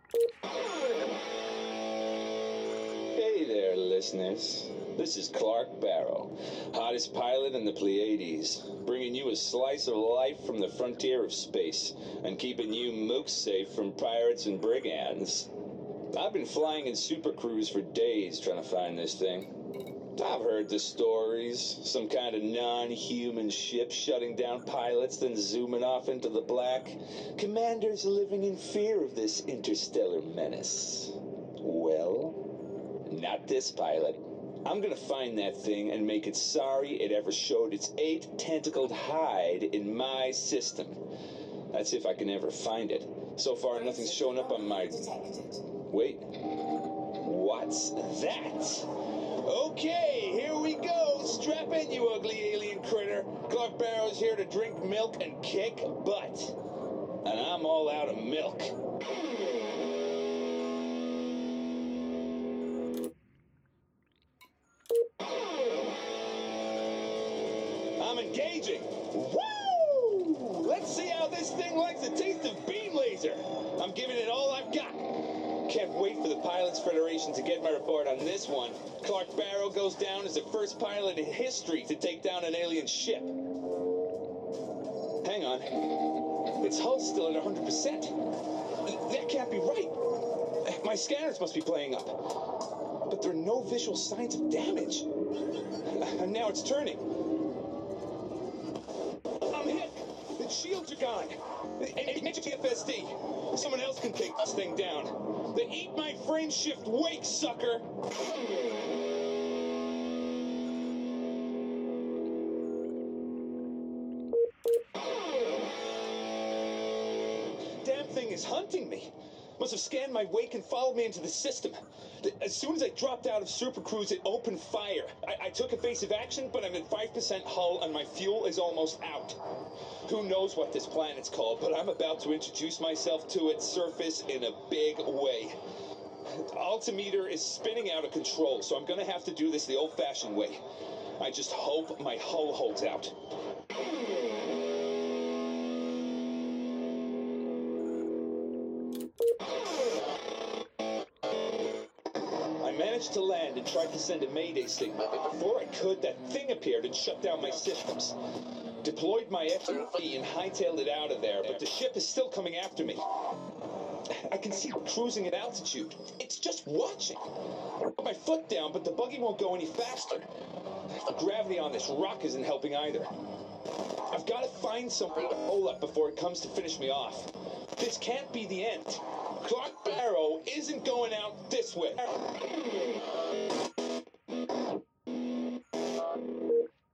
Hey there, listeners. This is Clark Barrow, hottest pilot in the Pleiades, bringing you a slice of life from the frontier of space and keeping you mooks safe from pirates and brigands. I've been flying in Super Cruise for days trying to find this thing. I've heard the stories, some kind of non-human ship shutting down pilots, then zooming off into the black. Commanders living in fear of this interstellar menace. Well, not this pilot. I'm gonna find that thing and make it sorry it ever showed its 8-tentacled hide in my system. That's if I can ever find it. So far, nothing's shown up on my... Wait. What's that? Okay, here we go. Strap in, you ugly alien critter. Clark Barrow's here to drink milk and kick butt. And I'm all out of milk. I'm engaging. Woo! Let's see how this thing likes the taste of beam laser. I'm giving it all I've got. Can't wait for the Pilots Federation to get my report on this one. Clark Barrow goes down as the first pilot in history to take down an alien ship. Hang on. Its hull's still at 100%. That can't be right. My scanners must be playing up. But there are no visual signs of damage. And now it's turning. I'm hit. The shields are gone. Major TFSD. Someone else can take this thing down. The eat my frame shift wake, sucker! Damn thing is hunting me. Must have scanned my wake and followed me into the system. As soon as I dropped out of Super Cruise, it opened fire. I took evasive action, but I'm at 5% hull and my fuel is almost out. Who knows what this planet's called, but I'm about to introduce myself to its surface in a big way. Altimeter is spinning out of control, so I'm gonna have to do this the old-fashioned way. I just hope my hull holds out. I managed to land and tried to send a mayday signal, but before I could, that thing appeared and shut down my systems. Deployed my FTP and hightailed it out of there, but the ship is still coming after me. I can see it cruising at altitude. It's just watching. I put my foot down, but the buggy won't go any faster. The gravity on this rock isn't helping either. I've got to find somewhere to hole up before it comes to finish me off. This can't be the end. Clark Barrow isn't going out this way.